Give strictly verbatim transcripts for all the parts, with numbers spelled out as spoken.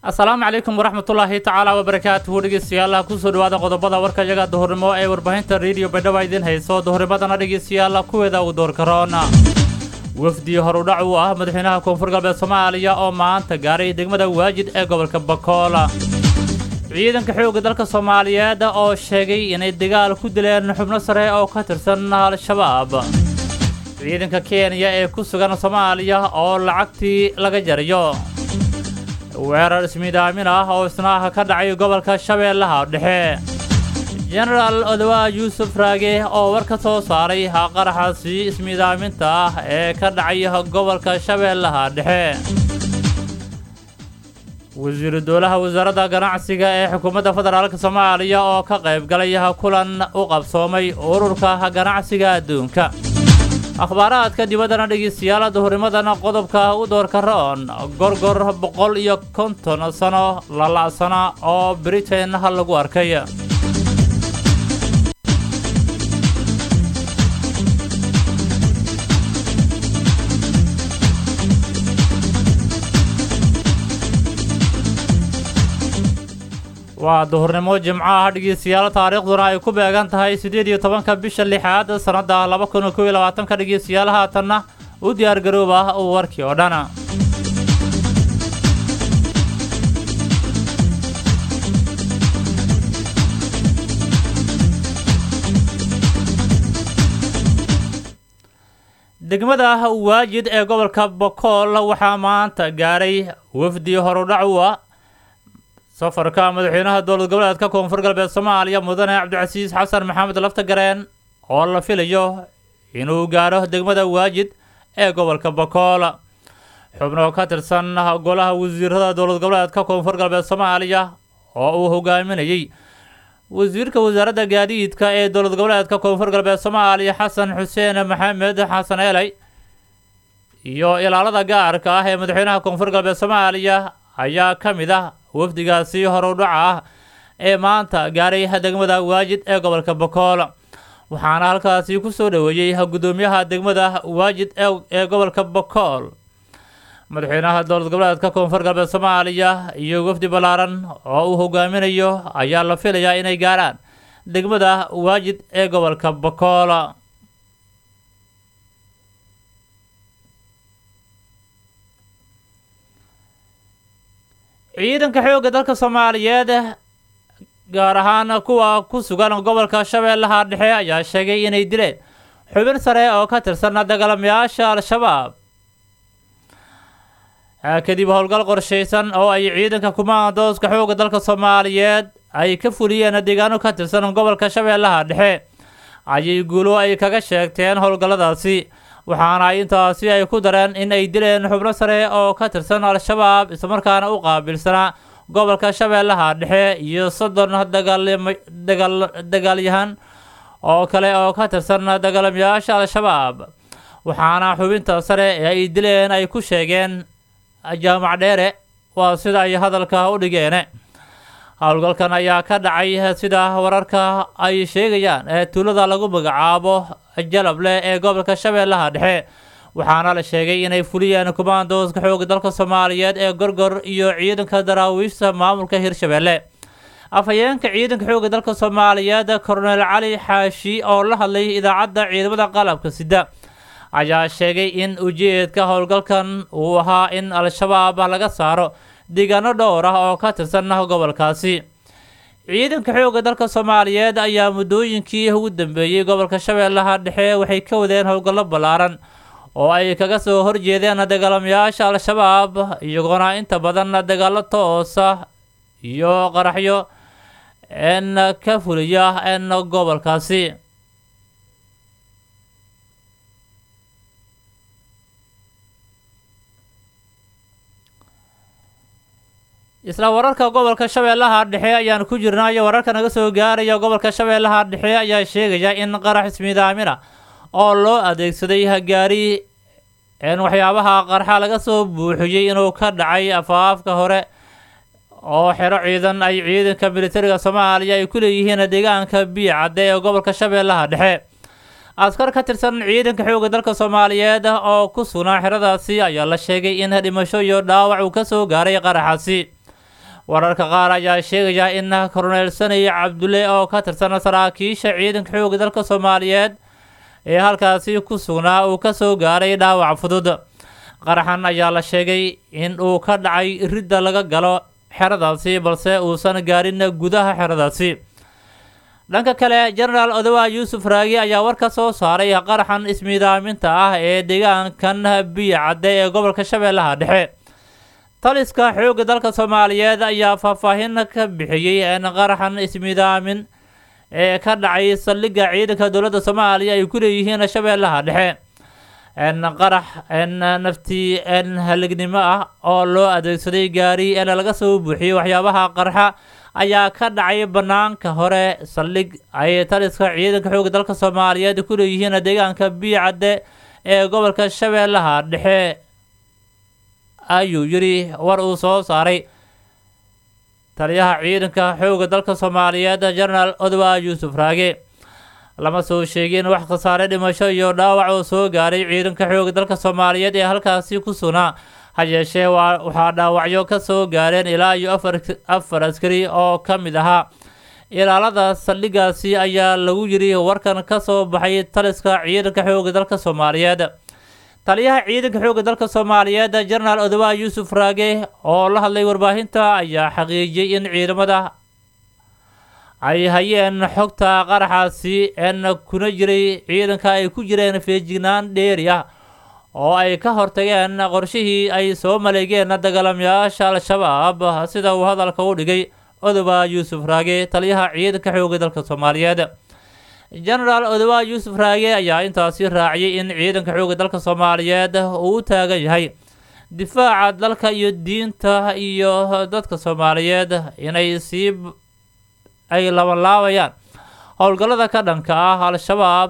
السلام عليكم ورحمة الله تعالى وبركاته dhegeystayaal ku soo dhawaada qodobada warka yaga duhurnimo ee warbaahinta radio Badhawa idin hayso duhurnimadana dhegeystayaal kuweeda u door karoona wafdi horudhac u ah madaxweynaha koonfur galbeed Soomaaliya oo maanta gaaray degmada Waajid ee gobolka Bakool ciidanka xoogga dalka Soomaaliyeed oo sheegay inay dagaal ku dileen xubno sare oo ka tirsan al-shabaab ciidanka Kenya ee ku sugan Soomaaliya oo lacagtii laga jarayo weerar ismiidaamin ah oo isna ka dhacay gobolka Shabeellaha Dhexe General Odawa Yusuf Raage oo war ka soo saaray qaraxaasi ismiidaaminta ah ee ka dhacay gobolka Shabeellaha Dhexe wasiir dowlaha wasaaradda ganacsiga ee xukuumadda federaalka Soomaaliya oo ka qayb galay kulan u qabsoomay ururka ganacsiga adduunka akhbaaraadka dibadana dhegeystayaal duhurnimadana qodobka u door karoon gorgor boqol iyo konton sano la laasana oo Britain hal lagu arkay waa duhurnimo jimcaha dhegeystayaal taariikhduna ay ku beegan tahay sideed iyo tobanka bisha lixaad sanada laba kun iyo kow iyo labaatan ka dhegeystayaal haatanna u diyaar garooba warkii oo dhan degmada Waajid ee gobolka Bakool waxaa maanta gaaray wafdi horudhac u ah safarka madaxweynaha dowlad goboleedka koonfur galbeed Soomaaliya mudane Cabdicasiis Xasan Maxamed Laftagareen oo la filayo inuu gaaro degmada Waajid ee gobolka Bakool xubno ka tirsan golaha wasiirada dowlad goboleedka koonfur galbeed Soomaaliya oo uu hogaaminayay wasiirka wasaaradda gaadiidka ee dowlad goboleedka koonfur galbeed Soomaaliya Xasan Xuseen Maxamed Xasan Eelay iyo ilaalada gaarka ah ee madaxweynaha koonfur galbeed Soomaaliya ayaa kamid ah wafdigaasi horudhac ah ee maanta gaaray degmada Waajid ee gobolka Bakool waxaana halkaasi ku soo dhaweeyay gudoomiyaha degmada Waajid ee gobolka Bakool madaxweynaha dowlad goboleedka koonfur galbeed Soomaaliya iyo wafdi balaaran oo uu hogaaminayo ayaa la filayaa inay gaaraan degmada Waajid ee gobolka Bakool ciidanka xoogga dalka Soomaaliyeed gaar ahaan kuwa ku sugan gobolka Shabeellaha Dhexe ayaa sheegay inay dileen xubin sare oo ka tirsan dagaalamayaasha al-shabaab kadib howlgal qorsheysan oo ay ciidanka kumaandooska xoogga dalka Soomaaliyeed ay ka fuliyeen deegaano ka tirsan gobolka Shabeellaha Dhexe ayay guulo ay kaga sheegteen howlgalladaasi waxaana intaasi ay ku dareen in ay dileen xubno sare oo ka tirsan al-shabaab isla markaana u qaabilsana gobolka Shabeellaha Dhexe iyo soddon dagaalyahan oo kale oo ka tirsan dagaalamayaasha al-shabaab waxaana xubinta sare ee ay dileen ay ku sheegeen jaamac dheere waa sida ay hadalka u dhigeen howlgalkan ayaa ka dhacay sida wararka ay sheegayaan ee tuulada lagu magacaabo Jalable ee gobolka Shabeellaha Dhexe waxaana la sheegay inay fuliyeen kumaandooska xoogga dalka Soomaaliyeed ee gorgor iyo ciidanka daraawiishta maamulka Hirshabeelle afhayeenka ciidanka xoogga dalka Soomaaliyeed Colonel Cali Xaashi oo la hadlay idaacadda ciidamada qalabka sida ayaa sheegay in ujeedka howlgalkan uu ahaa in al-shabaab laga saaro deegaano dhowr ah oo ka tirsan gobolkaasi ciidanka xoogga dalka Soomaaliyeed ayaa muddooyinkii ugu dambeeyay gobolka Shabeellaha Dhexe waxay ka wadeen howlgallo balaaran oo ay kaga soo horjeedeen dagaalamayaasha al-shabaab iyagoona inta badan dagaalo toos ah iyo qaraxyo en ka fuliya en gobolkaasi isla wararka gobolka Shabeellaha Dhexe ayaan ku jirnaa wararka naga soo gaaraya gobolka Shabeellaha Dhexe ayaa sheegaya in qarax ismiidaamina oo loo adeegsaday gaari in waxyaabaha qarxa laga soo buuxiyay inuu ka dhacay afaafka hore oo xero ciidan ay ciidanka militariga Soomaaliya ay ku leeyihiin deegaanka Biicade ee gobolka Shabeellaha Dhexe askar ka tirsan ciidanka xoogga dalka Soomaaliyeed oo ku sugnaa xeradaasi ayaa la sheegay in dhimasho iyo dhaawac uu ka soo gaaray qaraxaasi wararka qaar ayaa sheegaya in korneyl sani cabdulle oo ka tirsan saraakiisha ciidanka xoogga dalka soomaaliyeed ee halkaasi ku sugnaa uu kasoo gaaray dhaawac fudud. qaraxan ayaa la sheegay in uu ka dhacay ridda laga galo xeradaasi balse uusan gaarin gudaha xeradaasi. dhanka kale jenaraal odawa yuusuf raagi ayaa war ka soo saaray qaraxan ismiidaaminta ah ee deegaankan biyo cadde ee gobolka shabeellaha dhexe. taliska xoogga dalka soomaaliyeed ayaa faahfaahin ka bixiyey in qaraxan ismiidaamin ee ka dhacay saldhigga ciidanka dowladda soomaaliya ay ku leeyihiin shabeellaha dhexe. n qarax n nafti n halignimo ah oo loo adeegsaday gaari in laga soo buuxiyey waxyaabaha qarxa ayaa ka dhacay banaanka hore saldhig ay taliska ciidanka xoogga dalka soomaaliyeed ku leeyihiin deegaanka biyo cadde ee gobolka shabeellaha dhexe ayuu yidhi war uu soo saaray taliyaha ciidanka xoogga dalka soomaaliyeed jenaraal odawa yuusuf raage. lama soo sheegin wax khasaare dhimasho iyo dhaawac oo soo gaaray ciidanka xoogga dalka soomaaliyeed ee halkaasi ku sugnaa. ha yeeshee waxaa dhaawacyo ka soo gaareen ilaa iyo afar askari oo ka mid ahaa ilaalada saldhiggaasi ayaa lagu yidhi warkan ka soo baxay taliska ciidanka xoogga dalka soomaaliyeed. taliyaha ciidanka xoogga dalka soomaaliyeed jenaraal odawa yuusuf raage oo la hadlay warbaahinta ayaa xaqiijiyey in ciidamada ay hayeen xogta qaraxaasi en kuna jiray ciidanka ay ku jireen feejignaan dheeri ah oo ay ka hortageen qorshihii ay soo maleegeen dagaalamayaasha al-shabaab sida uu hadalka u dhigay odawa yuusuf raage taliyaha ciidanka xoogga dalka soomaaliyeed. jenaraal odawa yuusuf raage ayaa intaasi raaciyay in ciidanka xoogga dalka soomaaliyeed uu u taagan yahay difaaca dalka iyo diinta iyo dadka soomaaliyeed inay sii ay labanlaabayaan howlgallada ka dhanka ah al-shabaab.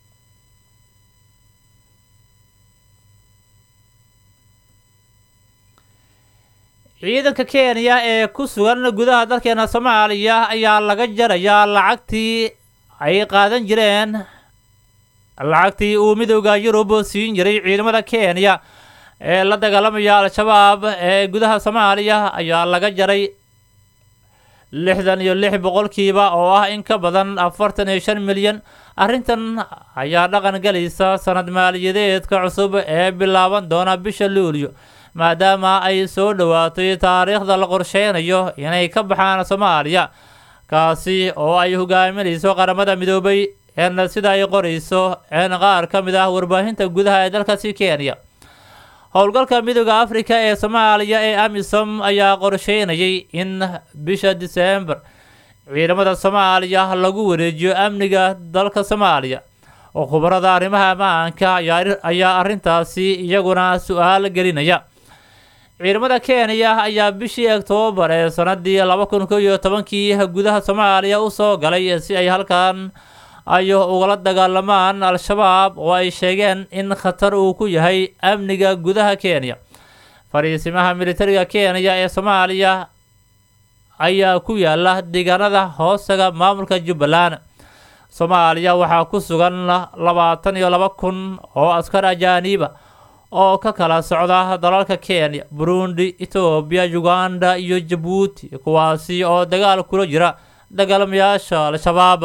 ciidanka kenya ee ku sugan gudaha dalkeena soomaaliya ayaa laga jarayaa lacagtii ay qaadan jireen lacagtii uu midowda yurub siin jiray ciidamada kenya ee la dagaalamaya al-shabaab ee gudaha soomaaliya ayaa laga jaray lixdan iyo lix boqolkiiba oo ah in ka badan afartan iyo shan milyan. arrintan ayaa dhaqan galaysa sanad maaliyadeedka cusub ee bilaaban doona bisha luulyo maadaama ay soo dhowaatay taariikhda la qorsheynayo inay ka baxaan soomaaliya kaasi oo ay hogaaminayso qaramada midoobay en sida ay qorayso en qaar ka mid ah warbaahinta gudaha ee dalkaasi kenya. howlgalka midowda afrika ee soomaaliya ee amisom ayaa qorsheynayay in bisha diseembar ciidamada soomaaliya lagu wareejiyo amniga dalka soomaaliya oo khubarada arrimaha ammaanka ayaa arrintaasi iyaguna su-aal gelinaya. ciidamada kenya ayaa bishii oktoobar ee sanadii laba kun ko iyo tobankii gudaha soomaaliya usoo galay si ay halkan ay ugala dagaalamaan al-shabaab oo ay sheegeen in khatar uu ku yahay amniga gudaha kenya. fariisimaha militariga kenya ee soomaaliya ayaa ku yaala deegaanada hoostaga maamulka jubbaland. soomaaliya waxaa ku sugan labaatan iyo laba kun oo askar ajaaniiba oo ka kala socda dalalka kenya, burundi, etoobiya, uganda iyo jabuuti kuwaasi oo dagaal kula jira dagaalamayaasha al-shabaab.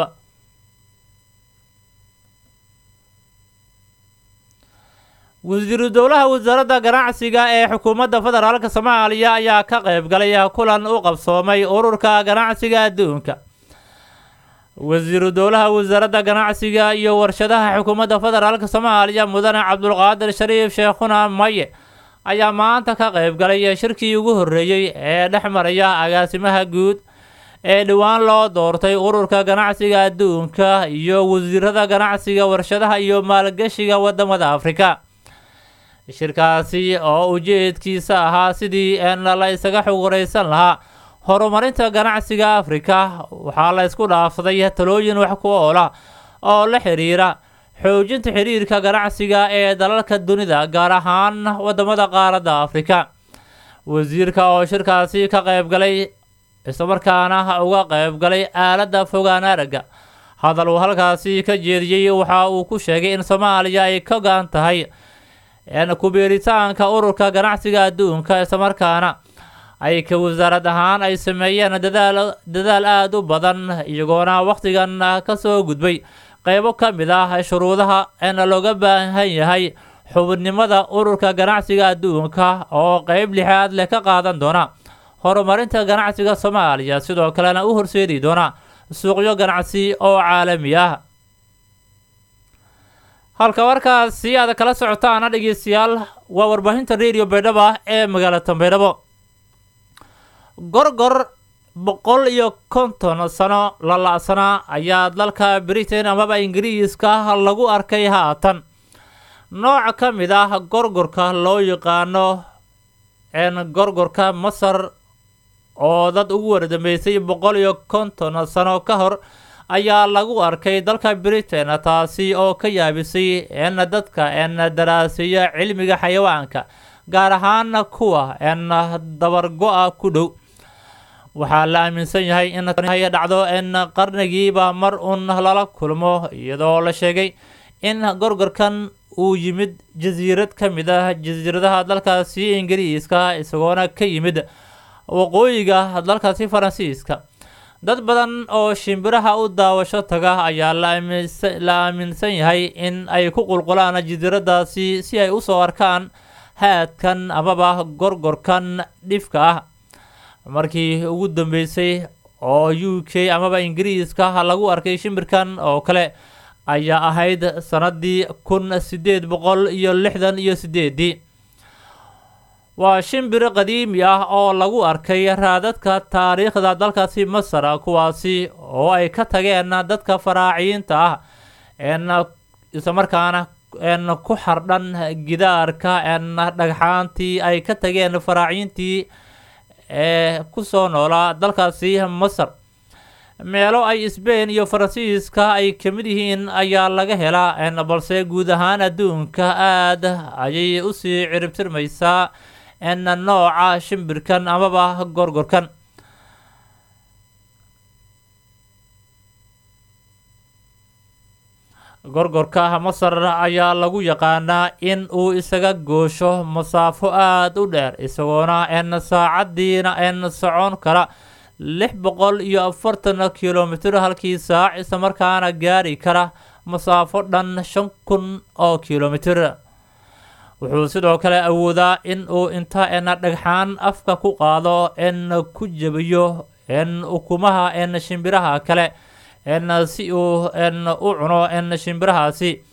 wasiiru dowlaha wasaaradda ganacsiga ee xukuumadda federaalka soomaaliya ayaa ka qayb galay kulan u qabsoomay ururka ganacsiga adduunka. wasiiru dowlaha wasaaradda ganacsiga iyo warshadaha xukuumadda federaalka soomaaliya mudane cabdulqaadir shariif sheekhuna maye ayaa maanta ka qayb galay shirkii ugu horreeyey ee dhex maraya agaasimaha guud ee dhowaan loo doortay ururka ganacsiga adduunka iyo wasiirada ganacsiga warshadaha iyo maalgashiga wadamada afrika. shirkaasi oo ujeedkiisa ahaa sidii en la isaga xuguraysan lahaa horumarinta ganacsiga afrika waxaa la isku dhaafsaday talooyin wax ku oola oo la xiriira xoojinta xiriirka ganacsiga ee dalalka dunida gaar ahaan wadamada qaaradda afrika. wasiirka oo shirkaasi ka qayb galay islamarkaana uga qayb galay aaladda fogaan aragga hadal uu halkaasi ka jeediyey waxa uu ku sheegay in soomaaliya ay ka go-an tahay ku biiritaanka ururka ganacsiga adduunka islamarkaana ay ka wasaarad ahaan ay sameeyeen dadaal dadaal aada u badan iyagoona wakhtigan ka soo gudbay qaybo ka mid ah shuruudaha in looga baahan yahay xubinimada ururka ganacsiga adduunka oo qayb lixaad leh ka qaadan doona horumarinta ganacsiga Soomaaliya sidoo kalena u horseedi doona suuqyo ganacsi oo caalami ah. halka warkaasi aad kala socotaan dhageystayaal waa warbaahinta Radio Baydhabo ee magaalada Baydhabo. gorgor boqol iyo konton sano la la'sana ayaa dalka Britain amaba Ingiriiska lagu arkay haatan nooc ka mid ah gorgorka loo yaqaano een gorgorka Masar oo dad ugu wardambeysay boqol iyo konton sano ka hor ayaa lagu arkay dalka Britain taasi oo ka yaabisay in dadka in daraasaya cilmiga xayawaanka gaar ahaan kuwa in dabar go'a ku dhow. waxaa la aaminsan yahay in ay dhacdo in qarnigiiba mar un lala kulmo iyadoo la sheegay in gorgorkan uu yimid jasiirad ka mid ah jasiiradaha dalkaasi Ingiriiska isagoona ka yimid waqooyiga dalkaasi Faransiiska. dad badan oo shimbiraha u daawasho taga ayaa la aaminsan yahay in ay ku qulqulaan jasiiradaasi si ay u soo arkaan haadkan amaba gorgorkan dhifka ah. markii ugu dambeysay oo U K amaba Ingiriiska lagu arkay shimbirkan oo kale ayaa ahayd sanadii kun sideed boqol iyo lixdan iyo sideed. waa shimbir qadiimi ah oo lagu arkay raadadka taariikhda dalkaasi Masar kuwaasi oo ay ka tageen dadka faraaciinta ah in isla markaana in ku xardhan gidaarka in dhagxaantii ay ka tageen faraaciintii ee ku soo noolaa dalkaasi Masar. meelo ay Spain iyo Faransiiska ay ka mid yihiin ayaa laga helaa in balse guud ahaan adduunka aad ayay u sii ciribtirmaysaa in nooca shimbirkan amaba gorgorkan. gorgorka Masar ayaa lagu yaqaanaa in uu isaga goosho masaafo aad u dheer isagoona in saacadiina in socon kara lix boqol iyo afartan kiiloomitir halkii saac isla markaana gaari kara masaafo dhan shan kun oo kiiloomitir. wuxuu sidoo kale awoodaa in uu inta in dhagxaan afka ku qaado in ku jabiyo in ukumaha in shimbiraha kale in si uu in u cuno in shimbirahaasi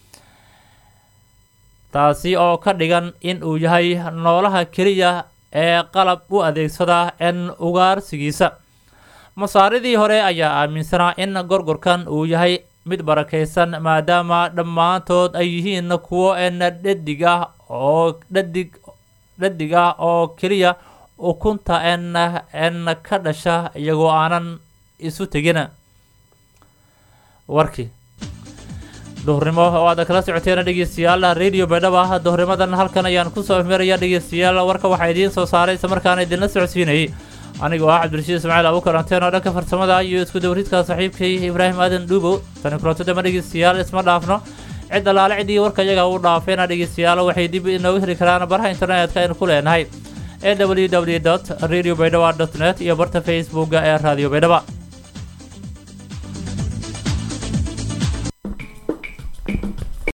taasi oo ka dhigan in uu yahay noolaha keliya ee qalab u adeegsada in ugaarsigiisa. masaaridii hore ayaa aaminsanaa in gorgorkan uu yahay mid barakaysan maadaama dhammaantood ay yihiin kuwo in dhadig ah oo dhadig dhadig ah oo keliya ukunta in in ka dhasha iyagoo aanan isu tegin. warkii duhurnimo oo aad kala socoteen dhageystayaal Radio Baydhabo duhurnimadan halkan ayaan ku soo meeraya dhageystayaal warka waxa idiin soo saaray isla markaana idin la socodsiinayay anigoo ah Cabdirashiid Ismaaciil Abu Karanteen oo dhanka farsamada iyo isku dawridka saaxiibkay Ibraahim Aadan Dhuubo tan kulantada dhageystayaal isma dhaafno cid alaale cidii warka iyaga u dhaafeen dhageystayaal waxay dib inoogu heli karaan baraha internetka ee ku leenahay w w w dot radio baydhabo dot net iyo barta Facebook ee Radio Baydhabo.